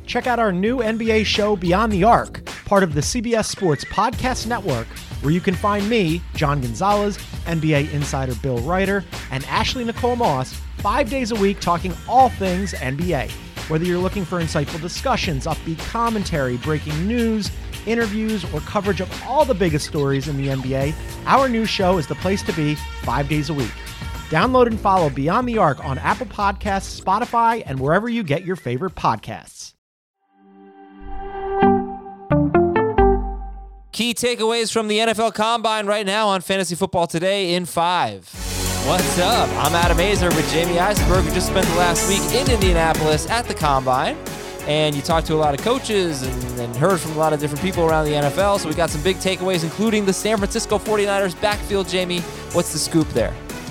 check out our new NBA show, Beyond the Arc, part of the CBS Sports Podcast Network, where you can find me, John Gonzalez, NBA insider Bill Ryder, and Ashley Nicole Moss 5 days a week talking all things NBA. Whether you're looking for insightful discussions, upbeat commentary, breaking news, interviews, or coverage of all the biggest stories in the NBA, our new show is the place to be 5 days a week. Download and follow Beyond the Arc on Apple Podcasts, Spotify, and wherever you get your favorite podcasts. Key takeaways from the NFL Combine right now on Fantasy Football Today in 5. What's up? I'm Adam Azer with Jamie Eisenberg, who just spent the last week in Indianapolis at the Combine. And you talked to a lot of coaches and heard from a lot of different people around the NFL. So we got some big takeaways, including the San Francisco 49ers backfield. Jamie, what's the scoop there?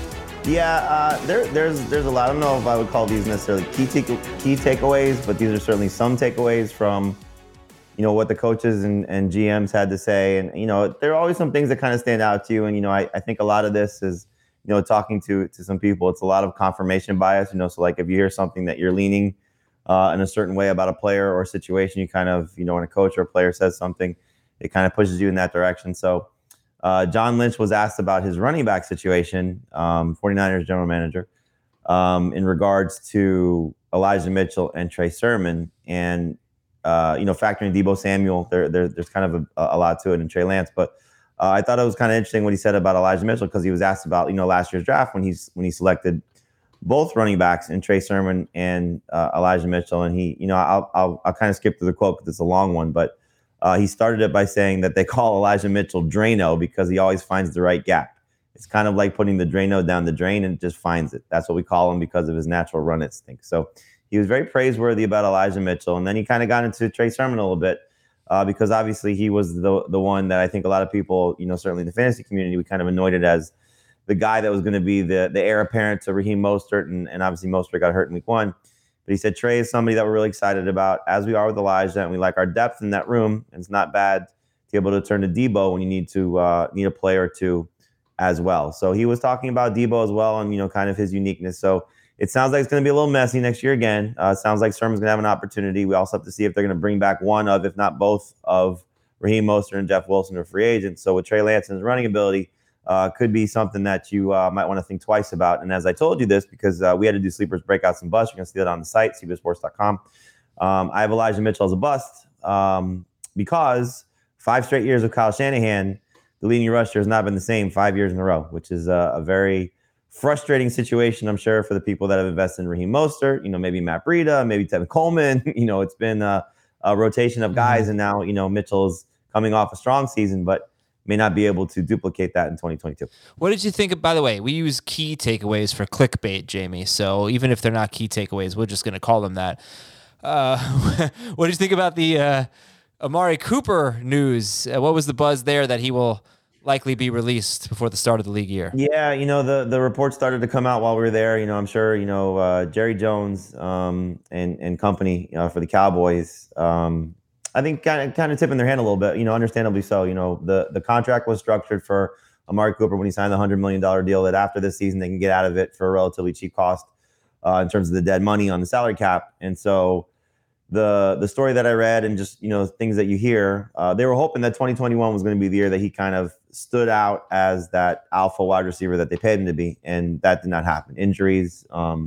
Yeah, there's a lot. I don't know if I would call these necessarily key takeaways, but these are certainly some takeaways from, what the coaches and GMs had to say. And, there are always some things that kind of stand out to you. And, I think a lot of this is, talking to some people, it's a lot of confirmation bias, so like if you hear something that you're leaning in a certain way about a player or a situation, you kind of, when a coach or a player says something, it kind of pushes you in that direction. So, John Lynch was asked about his running back situation, 49ers general manager, in regards to Elijah Mitchell and Trey Sermon. And, factoring Deebo Samuel, there's kind of a lot to it, in Trey Lance. But I thought it was kind of interesting what he said about Elijah Mitchell, because he was asked about, last year's draft when he selected both running backs in Trey Sermon and Elijah Mitchell. And he, I'll kind of skip through the quote because it's a long one, but he started it by saying that they call Elijah Mitchell Drano because he always finds the right gap. It's kind of like putting the Drano down the drain and just finds it. That's what we call him because of his natural run instinct. So he was very praiseworthy about Elijah Mitchell. And then he kind of got into Trey Sermon a little bit because obviously he was the one that I think a lot of people, certainly in the fantasy community, we kind of anointed as the guy that was going to be the heir apparent to Raheem Mostert. And obviously Mostert got hurt in week 1. But he said Trey is somebody that we're really excited about, as we are with Elijah, and we like our depth in that room. And it's not bad to be able to turn to Deebo when you need a player or two as well. So he was talking about Deebo as well, and kind of his uniqueness. So it sounds like it's going to be a little messy next year again. It sounds like Sermon's going to have an opportunity. We also have to see if they're going to bring back one of, if not both, of Raheem Mostert and Jeff Wilson, are free agents. So with Trey Lance and his running ability, could be something that you might want to think twice about. And as I told you this, because we had to do sleepers, breakouts, and busts, you're going to see that on the site, cbsports.com. I have Elijah Mitchell as a bust because 5 straight years of Kyle Shanahan, the leading rusher has not been the same 5 years in a row, which is a very frustrating situation, I'm sure, for the people that have invested in Raheem Mostert, maybe Matt Breida, maybe Tevin Coleman. It's been a rotation of guys, and now, Mitchell's coming off a strong season, but may not be able to duplicate that in 2022. What did you think? By the way, we use key takeaways for clickbait, Jamie. So even if they're not key takeaways, we're just going to call them that. What did you think about the Amari Cooper news? What was the buzz there that he will likely be released before the start of the league year? Yeah, the reports started to come out while we were there. I'm sure, Jerry Jones and company for the Cowboys, I think kind of tipping their hand a little bit, understandably so. The contract was structured for Amari Cooper when he signed the $100 million deal, that after this season they can get out of it for a relatively cheap cost in terms of the dead money on the salary cap. And so the story that I read and just, things that you hear, they were hoping that 2021 was going to be the year that he kind of stood out as that alpha wide receiver that they paid him to be. And that did not happen. Injuries,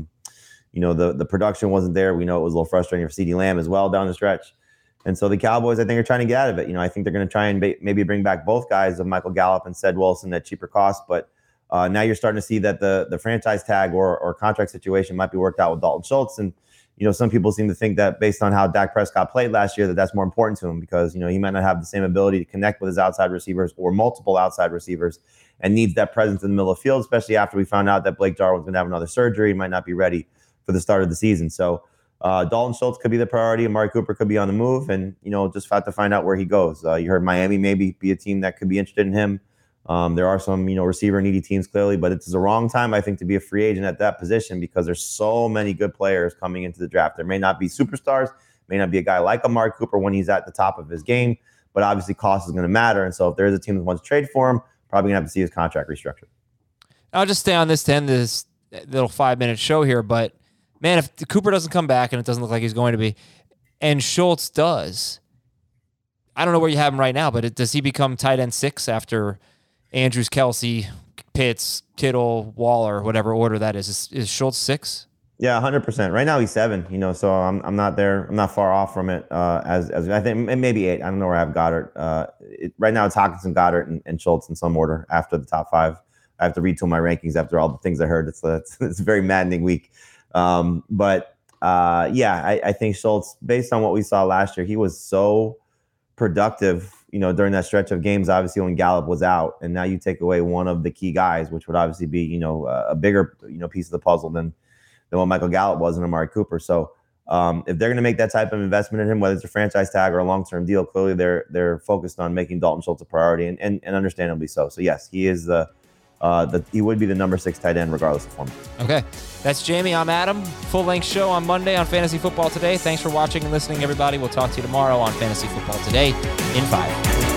the production wasn't there. We know it was a little frustrating for CeeDee Lamb as well down the stretch. And so the Cowboys, I think, are trying to get out of it. I think they're going to try and maybe bring back both guys of Michael Gallup and Ced Wilson at cheaper cost. But now you're starting to see that the franchise tag or contract situation might be worked out with Dalton Schultz. And, some people seem to think that based on how Dak Prescott played last year, that's more important to him because, he might not have the same ability to connect with his outside receivers or multiple outside receivers and needs that presence in the middle of the field, especially after we found out that Blake Jarwin's going to have another surgery. He might not be ready for the start of the season. So, Dalton Schultz could be the priority. Amari Cooper could be on the move, and just have to find out where he goes. You heard Miami maybe be a team that could be interested in him. There are some receiver needy teams clearly, but it's the wrong time I think to be a free agent at that position because there's so many good players coming into the draft. There may not be superstars, may not be a guy like Amari Cooper when he's at the top of his game, but obviously cost is going to matter. And so if there's a team that wants to trade for him, probably gonna have to see his contract restructured. I'll just stay on this to end this little 5-minute show here, but man, if Cooper doesn't come back, and it doesn't look like he's going to be, and Schultz does, I don't know where you have him right now, but does he become tight end 6 after Andrews, Kelsey, Pitts, Kittle, Waller, whatever order that is? Is Schultz 6? Yeah, 100%. Right now he's 7. So I'm not there. I'm not far off from it. As I think maybe 8. I don't know where I have Goddard. Right now it's Hockenson, Goddard, and Schultz in some order after the top 5. I have to retool my rankings after all the things I heard. It's a very maddening week. I think Schultz, based on what we saw last year, he was so productive, during that stretch of games, obviously when Gallup was out, and now you take away one of the key guys, which would obviously be, a bigger, piece of the puzzle than what Michael Gallup was and Amari Cooper. So if they're going to make that type of investment in him, whether it's a franchise tag or a long-term deal, clearly they're focused on making Dalton Schultz a priority, and understandably so. So yes, he is he would be the number 6 tight end regardless of form. Okay. That's Jamie. I'm Adam. Full-length show on Monday on Fantasy Football Today. Thanks for watching and listening, everybody. We'll talk to you tomorrow on Fantasy Football Today in 5.